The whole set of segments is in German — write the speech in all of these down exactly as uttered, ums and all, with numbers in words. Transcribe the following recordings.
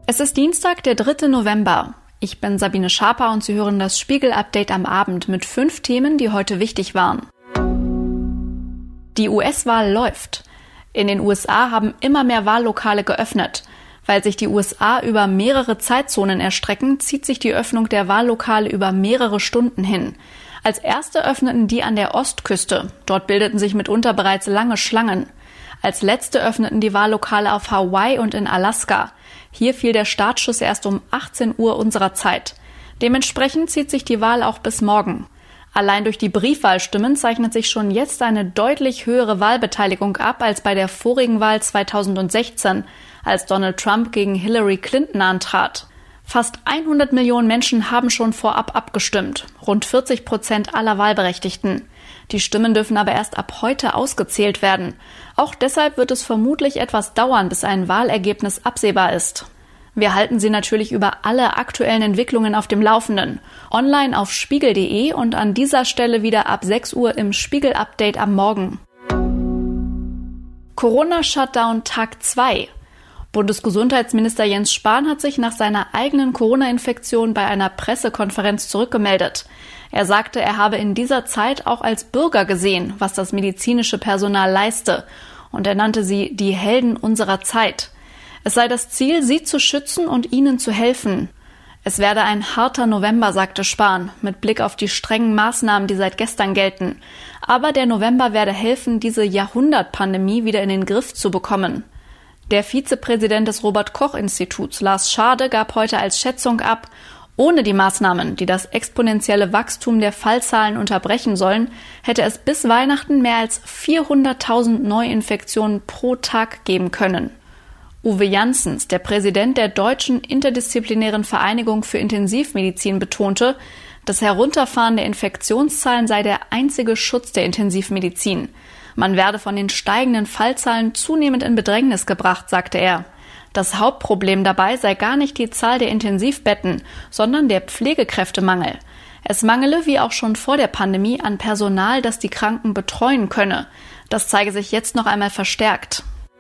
Es ist Dienstag, der dritte November. Ich bin Sabine Schaper und Sie hören das Spiegel-Update am Abend mit fünf Themen, die heute wichtig waren. Die U S-Wahl läuft. In den U S A haben immer mehr Wahllokale geöffnet. Weil sich die U S A über mehrere Zeitzonen erstrecken, zieht sich die Öffnung der Wahllokale über mehrere Stunden hin. Als erste öffneten die an der Ostküste. Dort bildeten sich mitunter bereits lange Schlangen. Als letzte öffneten die Wahllokale auf Hawaii und in Alaska. Hier fiel der Startschuss erst um achtzehn Uhr unserer Zeit. Dementsprechend zieht sich die Wahl auch bis morgen. Allein durch die Briefwahlstimmen zeichnet sich schon jetzt eine deutlich höhere Wahlbeteiligung ab als bei der vorigen Wahl zweitausendsechzehn, als Donald Trump gegen Hillary Clinton antrat. Fast hundert Millionen Menschen haben schon vorab abgestimmt, rund vierzig Prozent aller Wahlberechtigten. Die Stimmen dürfen aber erst ab heute ausgezählt werden. Auch deshalb wird es vermutlich etwas dauern, bis ein Wahlergebnis absehbar ist. Wir halten Sie natürlich über alle aktuellen Entwicklungen auf dem Laufenden. Online auf spiegel punkt de und an dieser Stelle wieder ab sechs Uhr im Spiegel-Update am Morgen. Corona-Shutdown Tag zwei. Bundesgesundheitsminister Jens Spahn hat sich nach seiner eigenen Corona-Infektion bei einer Pressekonferenz zurückgemeldet. Er sagte, er habe in dieser Zeit auch als Bürger gesehen, was das medizinische Personal leiste. Und er nannte sie die Helden unserer Zeit. Es sei das Ziel, sie zu schützen und ihnen zu helfen. Es werde ein harter November, sagte Spahn, mit Blick auf die strengen Maßnahmen, die seit gestern gelten. Aber der November werde helfen, diese Jahrhundertpandemie wieder in den Griff zu bekommen. Der Vizepräsident des Robert-Koch-Instituts, Lars Schade, gab heute als Schätzung ab, ohne die Maßnahmen, die das exponentielle Wachstum der Fallzahlen unterbrechen sollen, hätte es bis Weihnachten mehr als vierhunderttausend Neuinfektionen pro Tag geben können. Uwe Janssens, der Präsident der Deutschen Interdisziplinären Vereinigung für Intensivmedizin, betonte, das Herunterfahren der Infektionszahlen sei der einzige Schutz der Intensivmedizin. Man werde von den steigenden Fallzahlen zunehmend in Bedrängnis gebracht, sagte er. Das Hauptproblem dabei sei gar nicht die Zahl der Intensivbetten, sondern der Pflegekräftemangel. Es mangele, wie auch schon vor der Pandemie, an Personal, das die Kranken betreuen könne. Das zeige sich jetzt noch einmal verstärkt.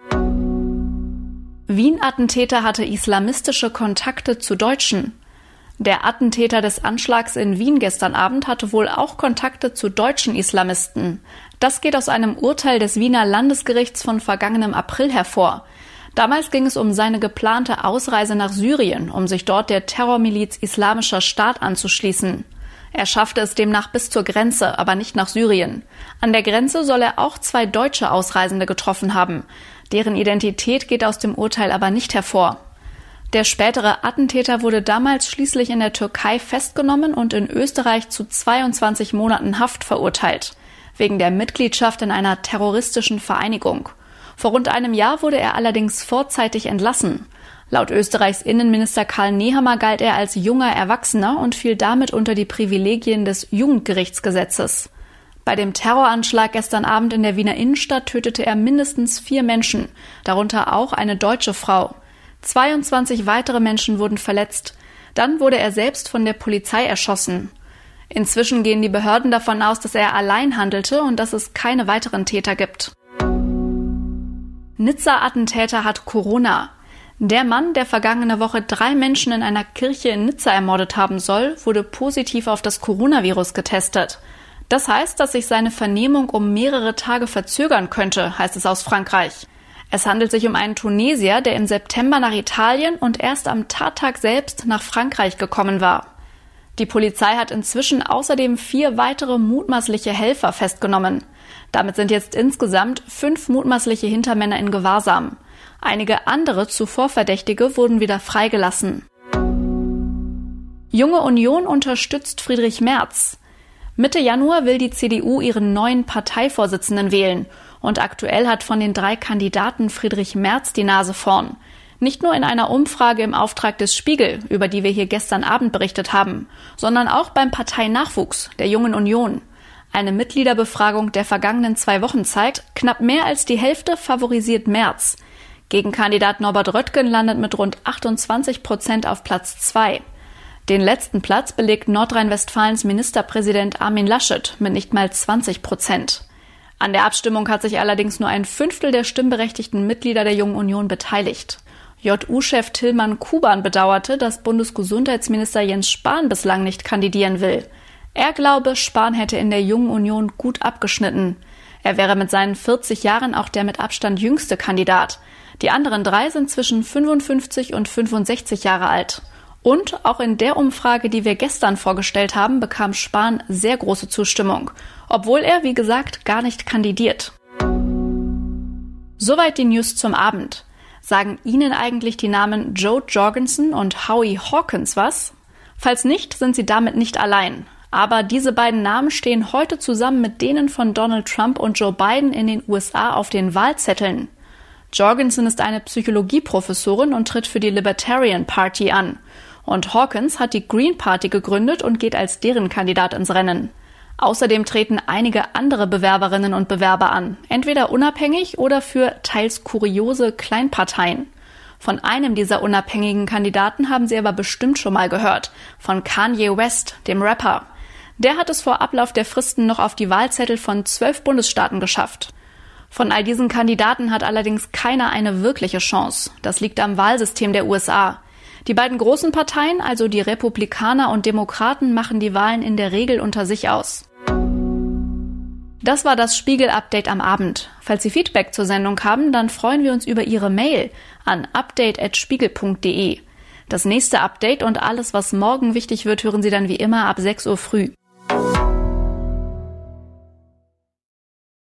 Wien-Attentäter hatte islamistische Kontakte zu Deutschen. Der Attentäter des Anschlags in Wien gestern Abend hatte wohl auch Kontakte zu deutschen Islamisten. Das geht aus einem Urteil des Wiener Landesgerichts von vergangenem April hervor. Damals ging es um seine geplante Ausreise nach Syrien, um sich dort der Terrormiliz Islamischer Staat anzuschließen. Er schaffte es demnach bis zur Grenze, aber nicht nach Syrien. An der Grenze soll er auch zwei deutsche Ausreisende getroffen haben. Deren Identität geht aus dem Urteil aber nicht hervor. Der spätere Attentäter wurde damals schließlich in der Türkei festgenommen und in Österreich zu zweiundzwanzig Monaten Haft verurteilt, wegen der Mitgliedschaft in einer terroristischen Vereinigung. Vor rund einem Jahr wurde er allerdings vorzeitig entlassen. Laut Österreichs Innenminister Karl Nehammer galt er als junger Erwachsener und fiel damit unter die Privilegien des Jugendgerichtsgesetzes. Bei dem Terroranschlag gestern Abend in der Wiener Innenstadt tötete er mindestens vier Menschen, darunter auch eine deutsche Frau. zweiundzwanzig weitere Menschen wurden verletzt. Dann wurde er selbst von der Polizei erschossen. Inzwischen gehen die Behörden davon aus, dass er allein handelte und dass es keine weiteren Täter gibt. Nizza-Attentäter hat Corona. Der Mann, der vergangene Woche drei Menschen in einer Kirche in Nizza ermordet haben soll, wurde positiv auf das Coronavirus getestet. Das heißt, dass sich seine Vernehmung um mehrere Tage verzögern könnte, heißt es aus Frankreich. Es handelt sich um einen Tunesier, der im September nach Italien und erst am Tattag selbst nach Frankreich gekommen war. Die Polizei hat inzwischen außerdem vier weitere mutmaßliche Helfer festgenommen. Damit sind jetzt insgesamt fünf mutmaßliche Hintermänner in Gewahrsam. Einige andere zuvor Verdächtige wurden wieder freigelassen. Junge Union unterstützt Friedrich Merz. Mitte Januar will die C D U ihren neuen Parteivorsitzenden wählen. Und aktuell hat von den drei Kandidaten Friedrich Merz die Nase vorn. Nicht nur in einer Umfrage im Auftrag des Spiegel, über die wir hier gestern Abend berichtet haben, sondern auch beim Parteinachwuchs der Jungen Union. Eine Mitgliederbefragung der vergangenen zwei Wochen zeigt, knapp mehr als die Hälfte favorisiert Merz. Gegenkandidat Norbert Röttgen landet mit rund achtundzwanzig Prozent auf Platz zwei. Den letzten Platz belegt Nordrhein-Westfalens Ministerpräsident Armin Laschet mit nicht mal zwanzig Prozent. An der Abstimmung hat sich allerdings nur ein Fünftel der stimmberechtigten Mitglieder der Jungen Union beteiligt. J U-Chef Tilman Kuban bedauerte, dass Bundesgesundheitsminister Jens Spahn bislang nicht kandidieren will. Er glaube, Spahn hätte in der Jungen Union gut abgeschnitten. Er wäre mit seinen vierzig Jahren auch der mit Abstand jüngste Kandidat. Die anderen drei sind zwischen fünfundfünfzig und fünfundsechzig Jahre alt. Und auch in der Umfrage, die wir gestern vorgestellt haben, bekam Spahn sehr große Zustimmung, obwohl er, wie gesagt, gar nicht kandidiert. Soweit die News zum Abend. Sagen Ihnen eigentlich die Namen Jo Jorgensen und Howie Hawkins was? Falls nicht, sind Sie damit nicht allein. Aber diese beiden Namen stehen heute zusammen mit denen von Donald Trump und Joe Biden in den U S A auf den Wahlzetteln. Jorgensen ist eine Psychologieprofessorin und tritt für die Libertarian Party an. Und Hawkins hat die Green Party gegründet und geht als deren Kandidat ins Rennen. Außerdem treten einige andere Bewerberinnen und Bewerber an, entweder unabhängig oder für teils kuriose Kleinparteien. Von einem dieser unabhängigen Kandidaten haben Sie aber bestimmt schon mal gehört, von Kanye West, dem Rapper. Der hat es vor Ablauf der Fristen noch auf die Wahlzettel von zwölf Bundesstaaten geschafft. Von all diesen Kandidaten hat allerdings keiner eine wirkliche Chance. Das liegt am Wahlsystem der U S A. Die beiden großen Parteien, also die Republikaner und Demokraten, machen die Wahlen in der Regel unter sich aus. Das war das Spiegel-Update am Abend. Falls Sie Feedback zur Sendung haben, dann freuen wir uns über Ihre Mail an update at spiegel punkt de. Das nächste Update und alles, was morgen wichtig wird, hören Sie dann wie immer ab sechs Uhr früh.